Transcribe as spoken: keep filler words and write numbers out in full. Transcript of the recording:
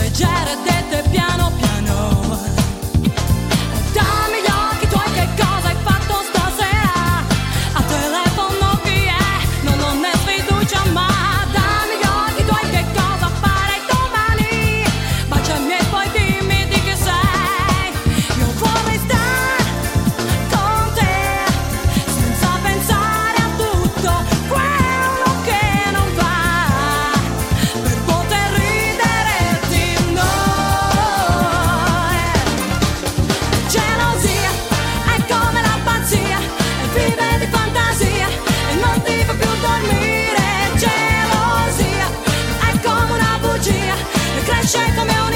leggere dette piano piano. Dammi gli occhi tuoi, che cosa hai fatto stasera? A telefono chi è? Non ho né sfiducia, ma dammi gli occhi tuoi, che cosa farai domani? Baciami e poi dimmi di che sei. Io vorrei stare con te senza pensare a tutto quello che non va, per poter ridere di noi. Gelosia è come la pazzia, e vive di fantasia e non ti fa più dormire. Gelosia è come una bugia e cresce come un